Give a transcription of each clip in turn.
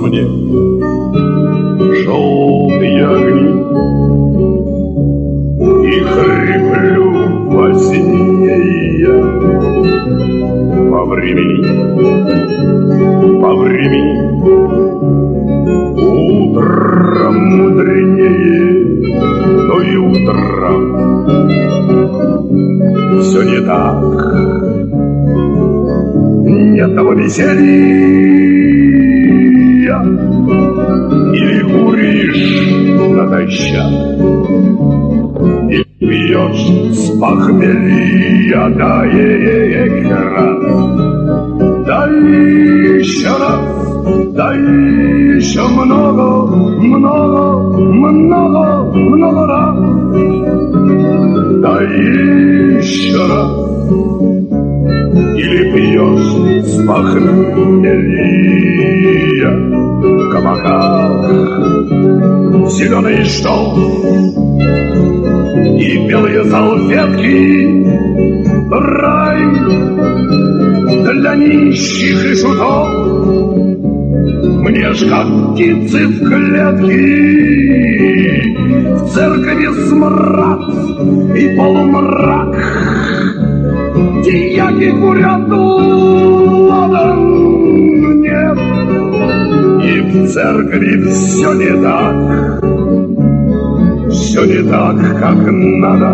мне желтые огни, и хриплю во сне я по времени, утром мудренее, но и утром все не так. Нет того веселья, или куришь натощак, и пьешь с похмелья, да еще раз, да еще раз, да еще много раз, да еще раз. Или пьешь с похмелья в кабаках зеленый штол и белые салфетки, рай для нищих и шутов. Мне ж как птицы в клетке, в церкви смрад и полумрак. Дьяки курят, ладан нет, и в церкви все не так, как надо.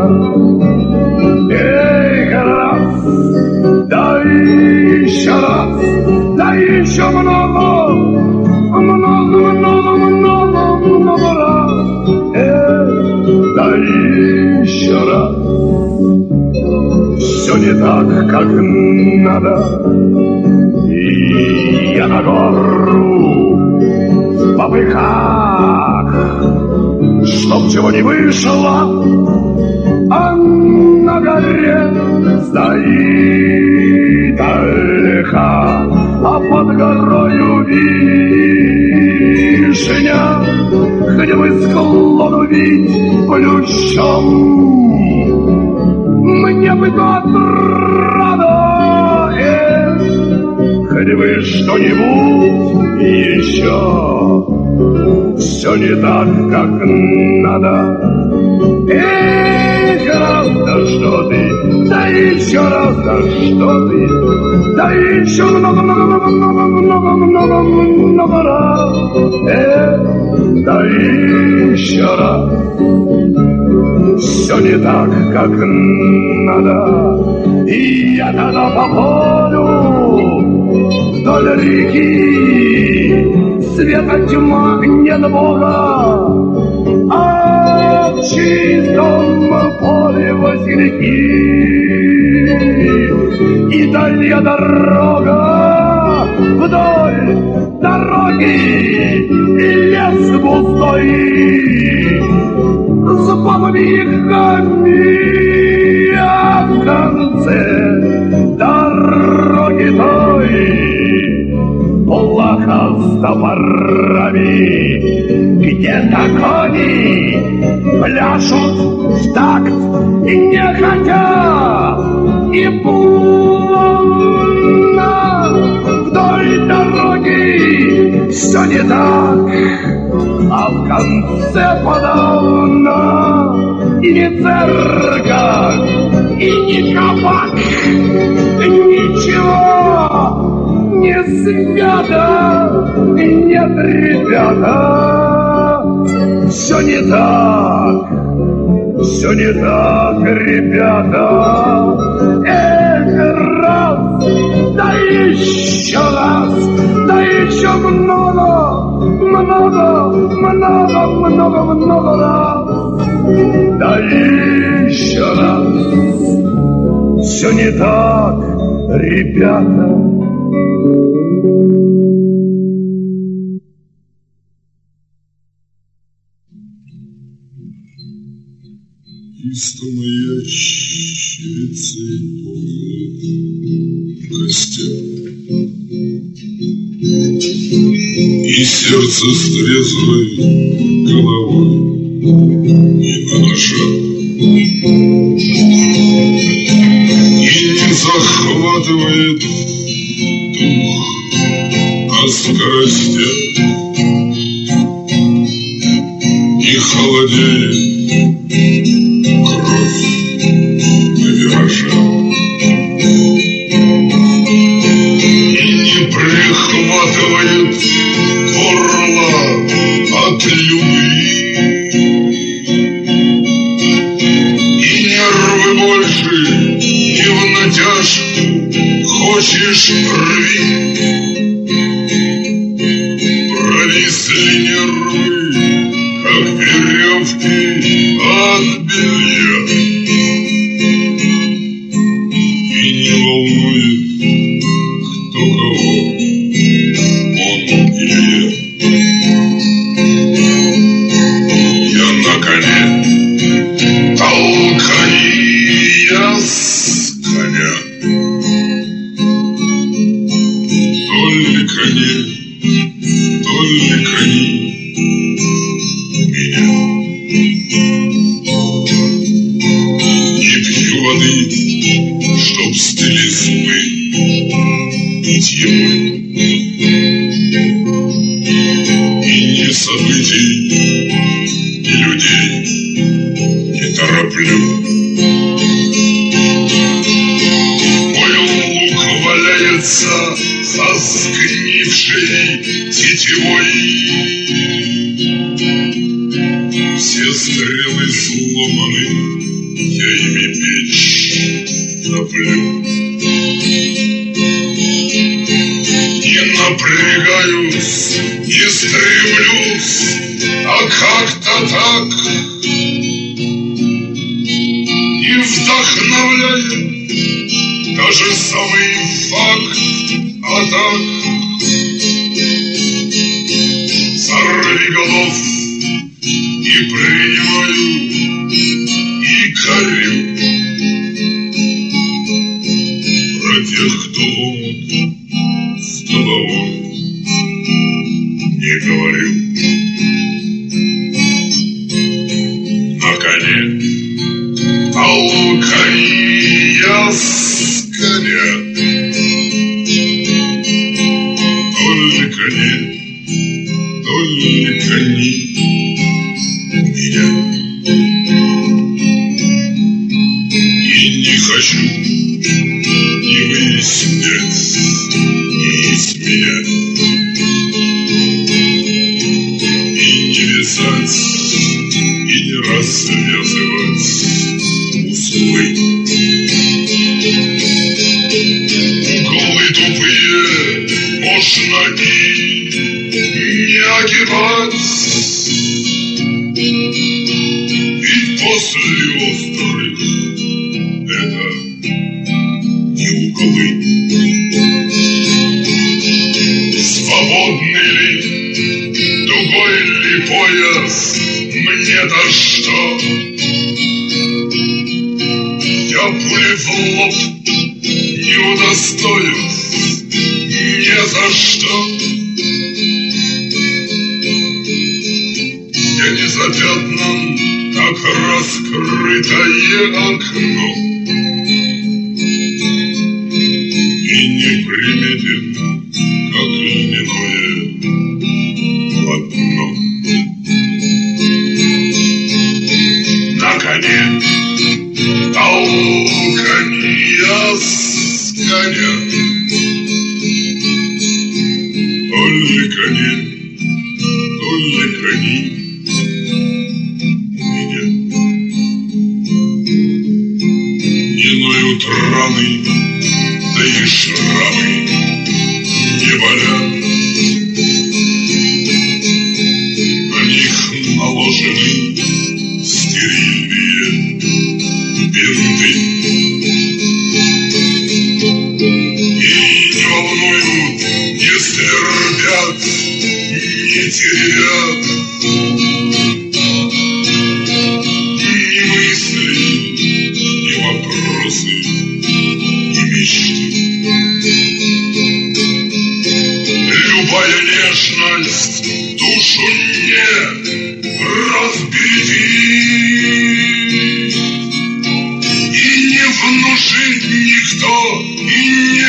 Эй, раз, да еще раз, да еще много раз, да еще раз. Все не так, как надо, и я на гору в попыхах, чтоб чего не вышло, а на горе стоит ольха, а под горою вишня, где вы склон увидеть плющом. Мне бы то отрадое, хоть бы что-нибудь еще. Все не так, как надо. Эх, раз, да что ты, да еще раз, да что ты, да еще много раз, да еще раз. Все не так, как надо, и я тогда по полю вдоль реки, света тьма нет Бога, а в чистом поле васильки, и дальняя дорога вдоль дороги, и лес густой. С помехами, а в конце дороги той плаха с топорами, где-то кони пляшут в такт и не хотя, и плавно вдоль дороги все не так. А в конце подавно и не церковь, и не кабак, ничего не свято, нет, ребята, все не так, ребята. Эх, раз, да еще раз, да еще много раз, да еще раз. Все не так, ребята. Истом ящерицей ползает в костях, и сердце с трезвой головой не на ножах, и захватывает дух о скоростях. холодеет кровь на виражах, и не прихватывает горло от любви, и нервы больше не в натяжку, хочешь рви. Провисли нервы, как веревки от белья, и не волнует, кто кого, он или я. Я на коне, толкани я с коня, только не меня. Не пью воды, чтоб стыли зубы, питьевой. И ни событий, ни людей не тороплю. Мой лук валяется со сгнившей тетивой. Все стрелы сломаны, я ими печь топлю. Не напрягаюсь, не стремлюсь, а как-то так. Не вдохновляет даже самый факт атак. Сорвиголов и принимаю, и корю. Про тех, кто омут с головой, не говорю. На коне толкани я с коня, только не меня. И не хочу не выяснять, не изменять, и не вязать, и не развязывать узлы. Углы тупые можно и не огибать, ведь после острых это не углы. Свободный ли, дугой ли пояс, мне-то что? Я пули в лоб не удостоюсь ни за что. Я не запятнан, как раскрытое окно, и не приметен, как льняное полотно. На коне толкани я с коня, только не меня. Не ноют раны, да и шрамы не болят. На них наложены стерильные бинты. И не волнуют, не свербят, не теребят ни мысли, ни вопросы, ни мечты. Любая нежность душу не разберет, и не внушит никто, и не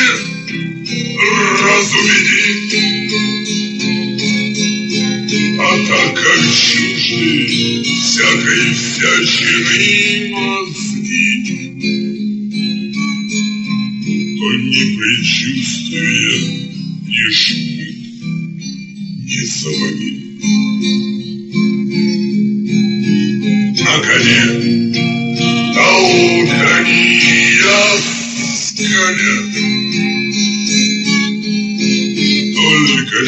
разубедит. А так как чушь вышли всякой всячины мозги, то ни предчувствие, ни шпик, ни сапоги. На коне толканья с коня, только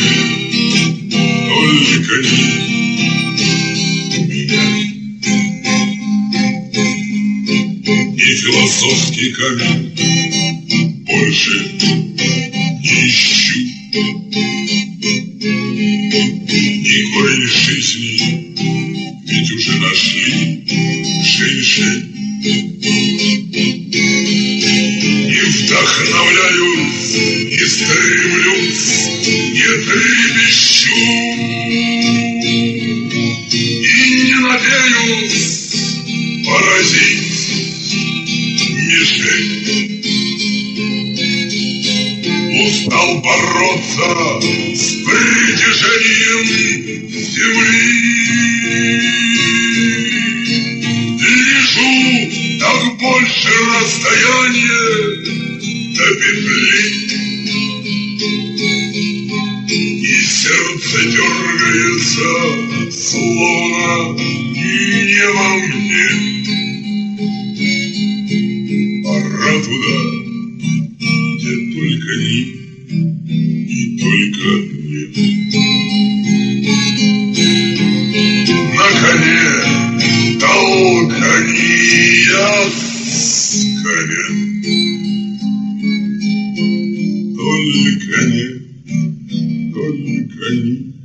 не меня. И философский камень больше не ищу, никакой жизни, ведь уже нашли женщин. Не вдохновляюсь, не стремлюсь, не трепещу и не надеюсь поразить мишень. Устал бороться с притяжением земли. Лежу так больше расстояние до петли, и сердце дергается, словно не во мне. Пора туда, где только ни и только нет. На коне толканья с коня, только не